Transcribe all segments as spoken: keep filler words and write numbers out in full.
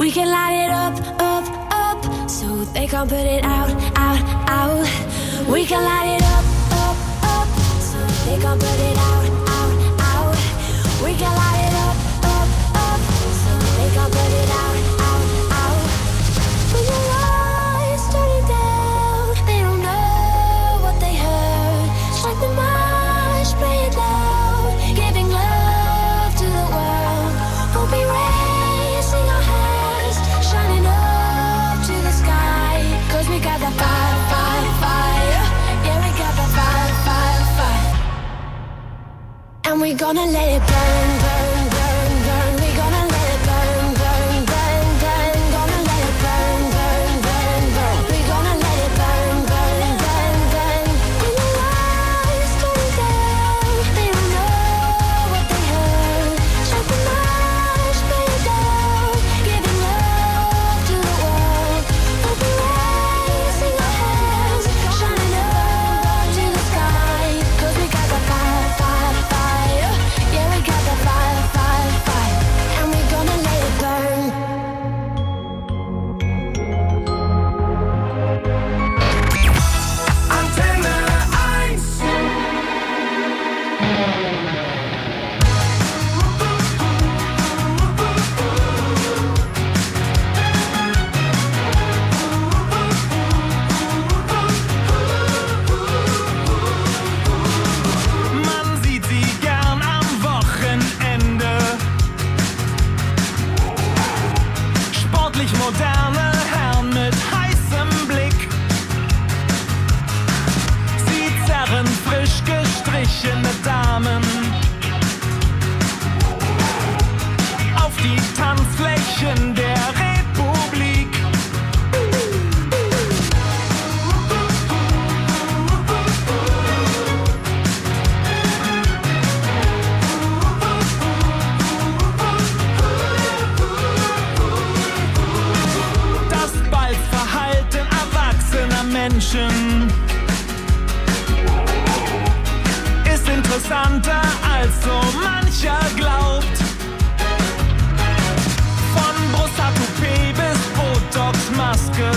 We can light it up, up, up, so they can't put it out, out, out. We can light it up, up, up, so they can't put it out, out, out. We can light it up, up, up, so they can't put it out, out, out. When your lights turning down, they don't know what they heard. Strike the march, play it loud, giving love to the world. We'll be raising our hands, shining up to the sky. Cause we got the fire, fire, fire. Yeah, we got the fire, fire, fire. And we gonna let it burn, burn, burn, burn. We gonna let it burn, burn, burn, burn. Gonna let it burn, burn, burn, burn. We gonna let it burn, burn, burn, burn. When the lights turn down, they don't know what they heard. Strike the march, play it down, giving love to the world. We'll be raising our hands, shining up to the sky. Cause we got the fire, fire, fire. Yeah, we got the fire, fire, fire. And we gonna let it burn. Antenne eins. Man sieht sie gern am Wochenende. Sportlich moderne Herren mit heißem Blick. Sie zerren frisch gestrichene Damen auf die Tanzflächen der Republik. Das Balzverhalten erwachsener Menschen ist interessanter als so mancher glaubt. Von Brusthaar-Toupet bis Botox-Maske.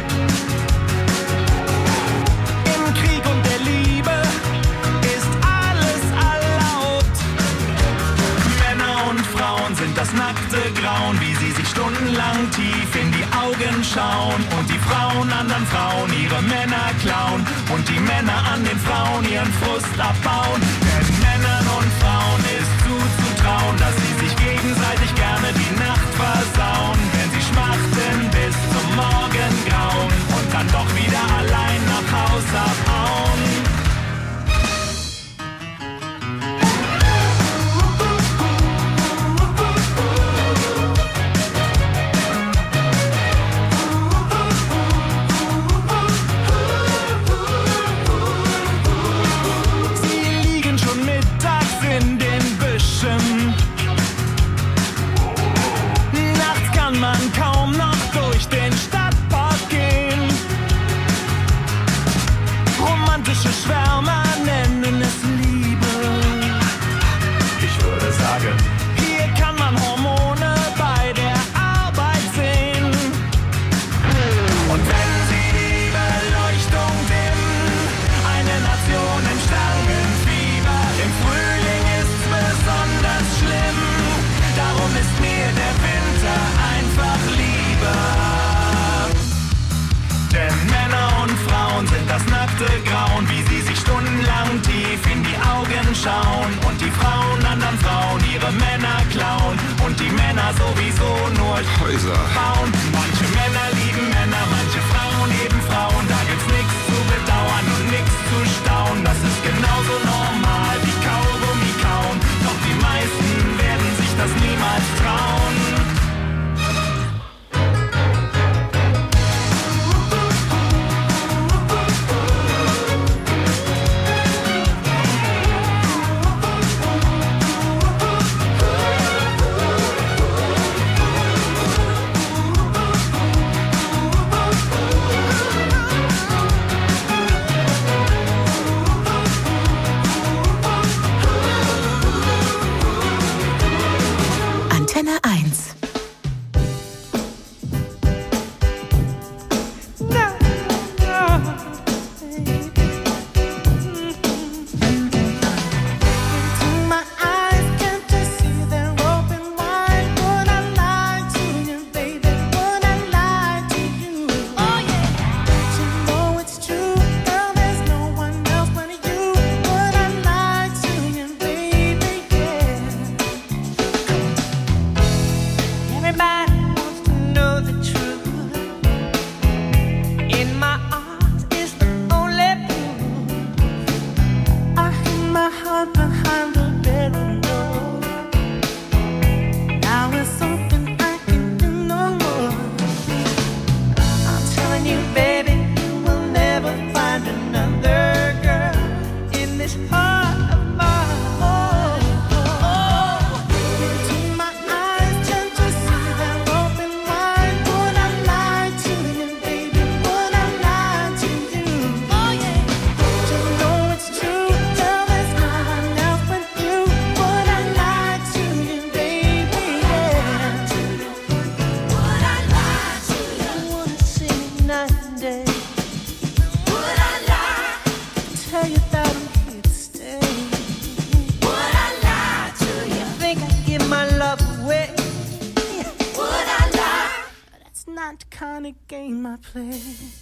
Im Krieg und der Liebe ist alles erlaubt. Männer und Frauen sind das nackte Grauen, wie sie sich stundenlang tief in die Augen schauen. Und die Frauen anderen Frauen ihre Männer klauen. Und die Männer an den Frauen ihren Frust abbauen. Denn Männern und Frauen ist zuzutrauen, dass sie sich gegenseitig gerne die Nacht versauen. Wenn sie schmachten bis zum Morgengrauen und dann doch wieder allein nach Haus abhauen. Sie liegen schon mittags in den Büschen. Nachts kann man kaum noch durch den Stadtpark gehen. Romantische Schwärmer nennen es Liebe. Ich würde sagen, hier kann man Hormone bei der Arbeit sehen. Und wenn sie die Beleuchtung dimmen, eine Nation im Stangenfieber. Im Frühling ist's besonders schlimm. Darum ist mir der Winter einfach lieber. Denn Männer und Frauen sind das nackte Grauen, wie sie sich stundenlang tief in die Augen schauen. Und die Frauen anderen Frauen ihre Männer klauen. Und die Männer sowieso nur Häuser bauen. Manche Männer lieben Männer, manche Frauen eben Frauen. Da gibt's nichts zu bedauern und nichts zu staunen. Das ist genauso normal wie Kaugummi kauen. Doch die meisten werden sich das niemals trauen. you, baby, you will never find another girl in this heart of mine. Oh, oh, into my eyes, turn to see that open wide. Would I lie to you, baby? Would I lie to you? Oh yeah. Don't you know it's true? Girl, there's no one else but you. Would I lie to you, baby? Yeah. Would I lie to you? I wanna sing it night and day. Would I lie? Tell you that I'm here to stay. Would I lie to you? Think I'd give my love away? Would I lie? That's not the kind of game I play.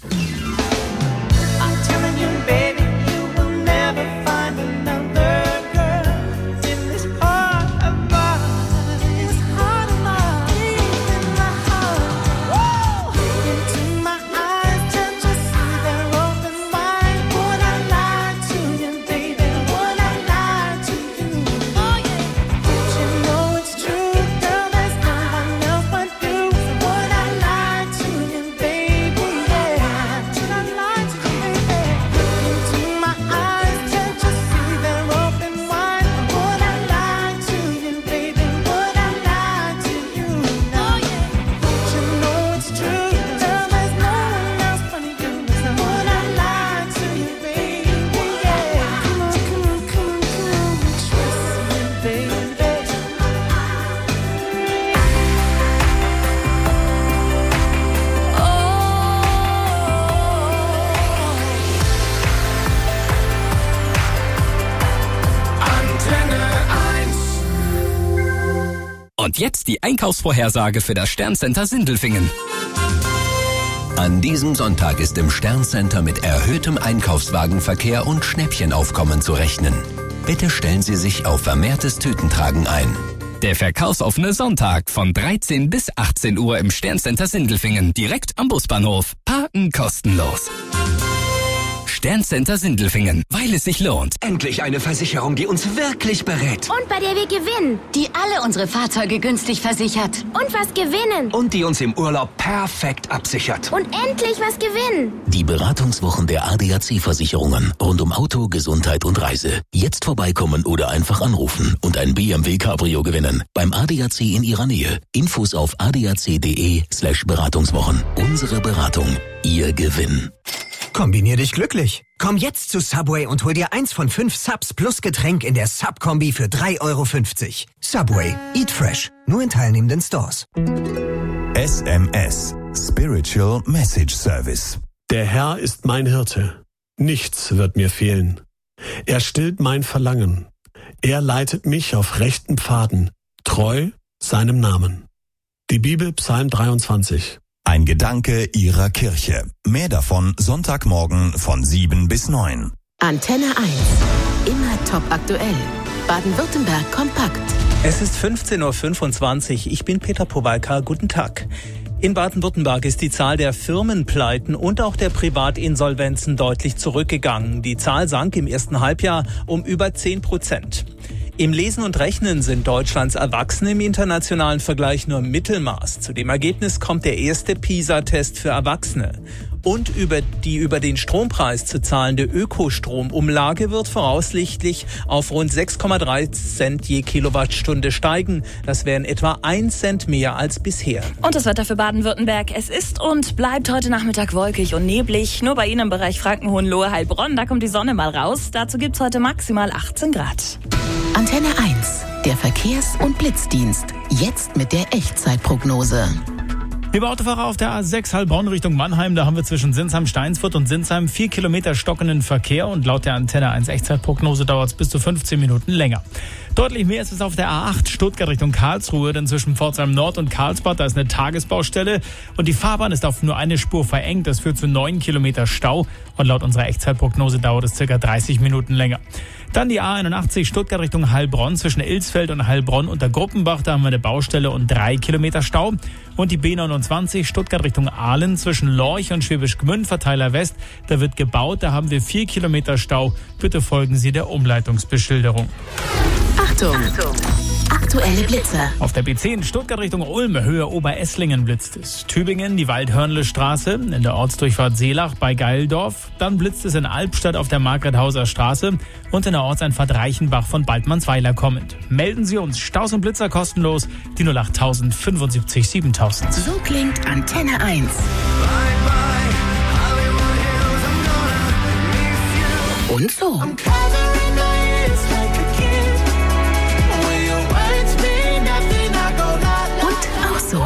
I'm telling you, baby, you will never find another girl in this heart of mine. This heart of mine, deep in my heart. Woo! Into my eyes, turn to see they're open wide. Would I lie to you, baby? Would I lie to you? Oh yeah. Don't you know it's true, girl? There's no one else but you. Would I lie to you, baby? Yeah. Would I lie to you, baby? Into my eyes, turn to see they're open wide. Would I lie to you, baby? Would I lie to you? Oh yeah. Don't you know it's true, girl? There's no one else but you. Would I lie to you, baby? Yeah. Come on, come on, come on, come on. Trust me, baby. Antenne eins. Und jetzt die Einkaufsvorhersage für das Sterncenter Sindelfingen. An diesem Sonntag ist im Sterncenter mit erhöhtem Einkaufswagenverkehr und Schnäppchenaufkommen zu rechnen. Bitte stellen Sie sich auf vermehrtes Tütentragen ein. Der verkaufsoffene Sonntag von dreizehn bis achtzehn Uhr im Sterncenter Sindelfingen, direkt am Busbahnhof. Parken kostenlos. Sterncenter Sindelfingen, weil es sich lohnt. Endlich eine Versicherung, die uns wirklich berät. Und bei der wir gewinnen. Die alle unsere Fahrzeuge günstig versichert. Und was gewinnen. Und die uns im Urlaub perfekt absichert. Und endlich was gewinnen. Die Beratungswochen der A D A C-Versicherungen rund um Auto, Gesundheit und Reise. Jetzt vorbeikommen oder einfach anrufen und ein B M W Cabrio gewinnen. Beim A D A C in Ihrer Nähe. Infos auf adac.de slash Beratungswochen. Unsere Beratung. Ihr Gewinn. Kombinier dich glücklich. Komm jetzt zu Subway und hol dir eins von fünf Subs plus Getränk in der Sub-Kombi für drei Euro fünfzig. Subway. Eat fresh. Nur in teilnehmenden Stores. S M S. Spiritual Message Service. Der Herr ist mein Hirte. Nichts wird mir fehlen. Er stillt mein Verlangen. Er leitet mich auf rechten Pfaden, treu seinem Namen. Die Bibel, Psalm dreiundzwanzig. Ein Gedanke Ihrer Kirche. Mehr davon Sonntagmorgen von sieben bis neun. Antenne eins. Immer top aktuell. Baden-Württemberg kompakt. Es ist fünfzehn Uhr fünfundzwanzig. Ich bin Peter Powalka. Guten Tag. In Baden-Württemberg ist die Zahl der Firmenpleiten und auch der Privatinsolvenzen deutlich zurückgegangen. Die Zahl sank im ersten Halbjahr um über zehn Prozent. Im Lesen und Rechnen sind Deutschlands Erwachsene im internationalen Vergleich nur Mittelmaß. Zu dem Ergebnis kommt der erste PISA-Test für Erwachsene. Und über die über den Strompreis zu zahlende Ökostromumlage wird voraussichtlich auf rund sechs Komma drei Cent je Kilowattstunde steigen. Das wären etwa ein Cent mehr als bisher. Und das Wetter für Baden-Württemberg. Es ist und bleibt heute Nachmittag wolkig und neblig. Nur bei Ihnen im Bereich Franken-Hohenlohe, Heilbronn, da kommt die Sonne mal raus. Dazu gibt's heute maximal achtzehn Grad. Antenne eins. Der Verkehrs- und Blitzdienst. Jetzt mit der Echtzeitprognose. Liebe Autofahrer auf der A sechs Heilbronn Richtung Mannheim, da haben wir zwischen Sinsheim-Steinsfurt und Sinsheim vier Kilometer stockenden Verkehr und laut der Antenne eins Echtzeitprognose dauert es bis zu fünfzehn Minuten länger. Deutlich mehr ist es auf der A acht Stuttgart Richtung Karlsruhe, denn zwischen Pforzheim Nord und Karlsbad, da ist eine Tagesbaustelle und die Fahrbahn ist auf nur eine Spur verengt. Das führt zu neun Kilometer Stau und laut unserer Echtzeitprognose dauert es circa dreißig Minuten länger. Dann die A einundachtzig Stuttgart Richtung Heilbronn zwischen Ilsfeld und Heilbronn unter Gruppenbach, da haben wir eine Baustelle und drei Kilometer Stau. Und die B neunundzwanzig Stuttgart Richtung Aalen zwischen Lorch und Schwäbisch Gmünd, Verteiler West, da wird gebaut, da haben wir vier Kilometer Stau. Bitte folgen Sie der Umleitungsbeschilderung. Achtung! Achtung. Aktuelle Blitzer. Auf der B zehn Stuttgart Richtung Ulm, Höhe Oberesslingen blitzt es. Tübingen, die Waldhörnle-Straße, in der Ortsdurchfahrt Seelach bei Geildorf. Dann blitzt es in Albstadt auf der Margrethauser Straße und in der Ortseinfahrt Reichenbach von Baldmannsweiler kommend. Melden Sie uns Staus und Blitzer kostenlos, die null acht null null fünfundsiebzig siebentausend. So klingt Antenne eins. Und so. Und auch so.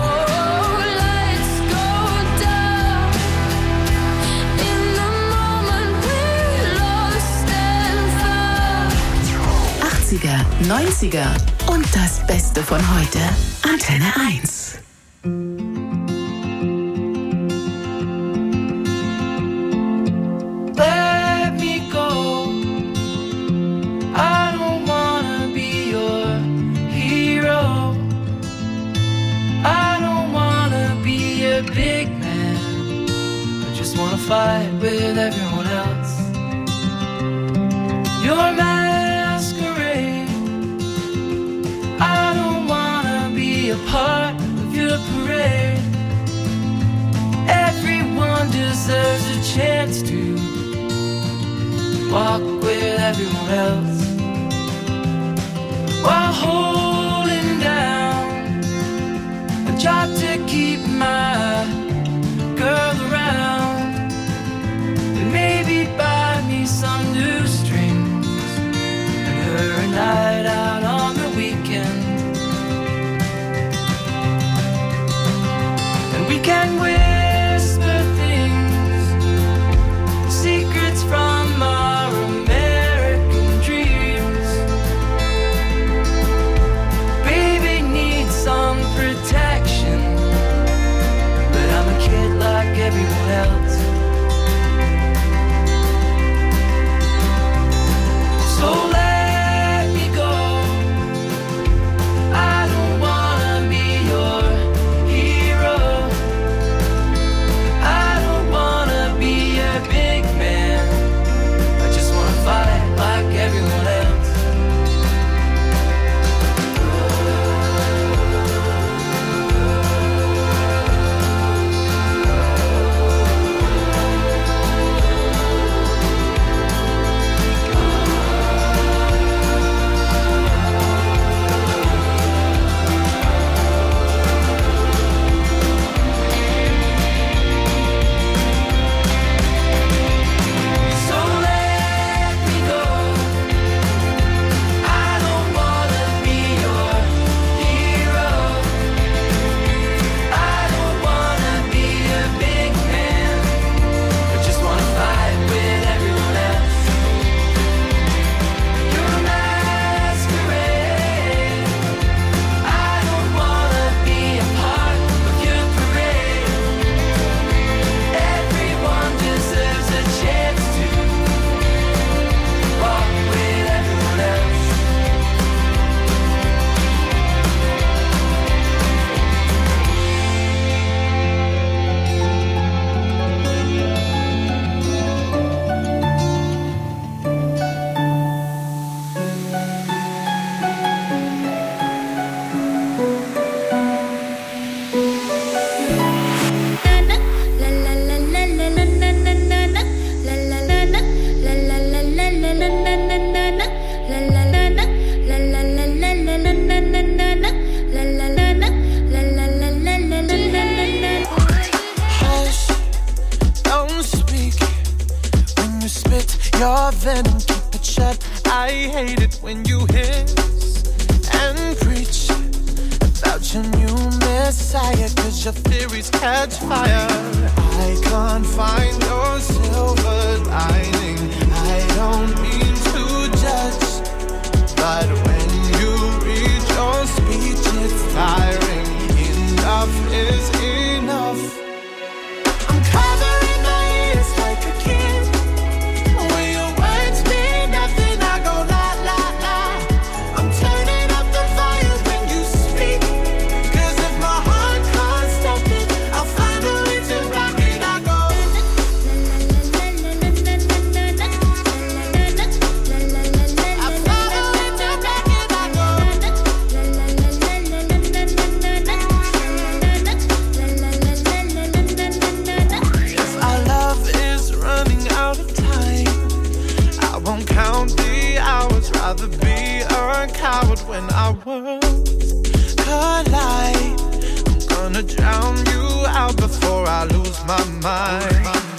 achtziger, neunziger und das Beste von heute. Antenne eins. Let me go. I don't wanna be your hero. I don't wanna be a big man. I just wanna fight with everyone else. Your masquerade. I don't wanna be a part of your parade. Everyone deserves a chance to walk with everyone else while holding down a job to keep my girl around and maybe buy me some new strings and her a night out on the weekend, and we can whisper things, secrets from our American dreams. Baby needs some protection, but I'm a kid like everyone else. So let me go. I don't wanna be your hero. I don't wanna be a big man. I just wanna fight like everyone else. So let me go. I don't wanna be your hero. I don't wanna be a big man. I just wanna fight with everyone else. Your masquerade. I don't wanna be a part of your parade. Everyone deserves a chance to walk with everyone else. Hush, don't speak when you spit your venom, keep it shut. I hate it when you hiss and preach about your new messiah, cause your theories catch fire. I can't find your silver lining. I don't mean to judge, but when you read your speech, it's tiring. Enough is enough. I'm covering my ears like a kid. When your words mean nothing, I go la la la. I'm turning up the volume when you speak, cause if my heart can't stop it, I'll find a way to rock it. I go rather be a coward when our worlds collide. I'm gonna drown you out before I lose my mind.